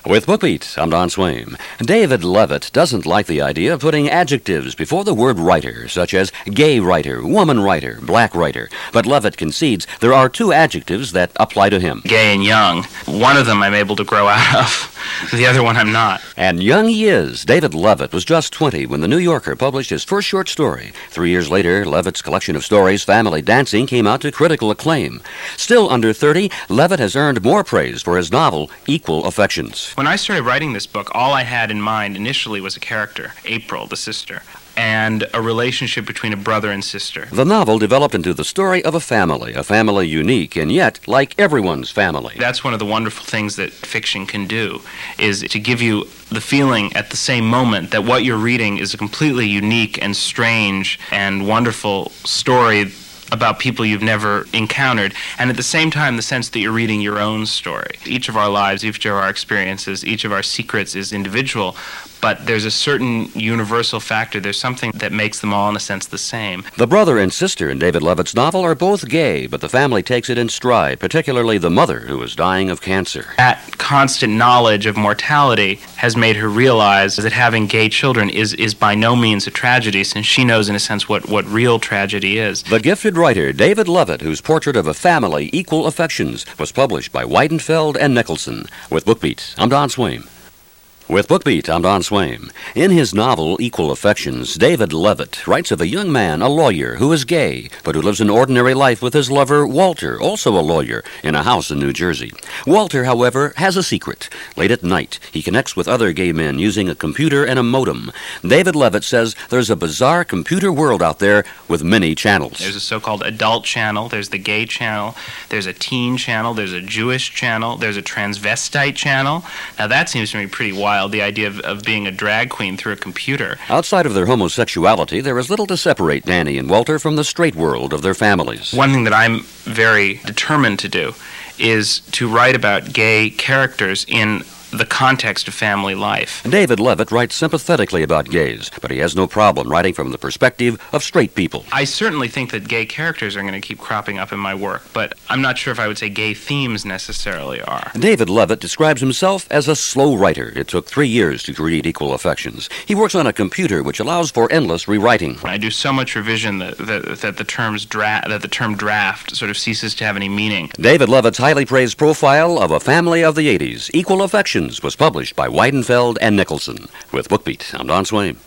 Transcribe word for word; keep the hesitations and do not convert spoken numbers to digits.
With BookBeat, I'm Don Swaim. David Levitt doesn't like the idea of putting adjectives before the word writer, such as gay writer, woman writer, black writer. But Levitt concedes there are two adjectives that apply to him. Gay and young. One of them I'm able to grow out of. The other one I'm not. And young he is. David Levitt was just twenty when The New Yorker published his first short story. Three years later, Levitt's collection of stories, Family Dancing, came out to critical acclaim. Still under thirty, Levitt has earned more praise for his novel, Equal Affections. When I started writing this book, all I had in mind initially was a character, April, the sister, and a relationship between a brother and sister. The novel developed into the story of a family, a family unique and yet like everyone's family. That's one of the wonderful things that fiction can do, is to give you the feeling at the same moment that what you're reading is a completely unique and strange and wonderful story about people you've never encountered, and at the same time the sense that you're reading your own story. Each of our lives, each of our experiences, each of our secrets is individual, but there's a certain universal factor. There's something that makes them all, in a sense, the same. The brother and sister in David Levitt's novel are both gay, but the family takes it in stride, particularly the mother, who is dying of cancer. That constant knowledge of mortality has made her realize that having gay children is, is by no means a tragedy, since she knows, in a sense, what, what real tragedy is. The gifted writer David Levitt, whose portrait of a family, Equal Affections, was published by Weidenfeld and Nicholson. With BookBeat, I'm Don Swaim. With BookBeat, I'm Don Swaim. In his novel, Equal Affections, David Levitt writes of a young man, a lawyer, who is gay, but who lives an ordinary life with his lover, Walter, also a lawyer, in a house in New Jersey. Walter, however, has a secret. Late at night, he connects with other gay men using a computer and a modem. David Levitt says there's a bizarre computer world out there with many channels. There's a so-called adult channel, there's the gay channel, there's a teen channel, there's a Jewish channel, there's a transvestite channel. Now that seems to me pretty wild. The idea of, of being a drag queen through a computer. Outside of their homosexuality, there is little to separate Danny and Walter from the straight world of their families. One thing that I'm very determined to do is to write about gay characters in the context of family life. David Levitt writes sympathetically about gays, but he has no problem writing from the perspective of straight people. I certainly think that gay characters are going to keep cropping up in my work, but I'm not sure if I would say gay themes necessarily are. David Levitt describes himself as a slow writer. It took three years to create Equal Affections. He works on a computer which allows for endless rewriting. I do so much revision that, that, that, the, terms dra- that the term draft sort of ceases to have any meaning. David Levitt's highly praised profile of a family of the eighties, Equal Affections, was published by Weidenfeld and Nicholson. With BookBeat, I'm Don Swaim.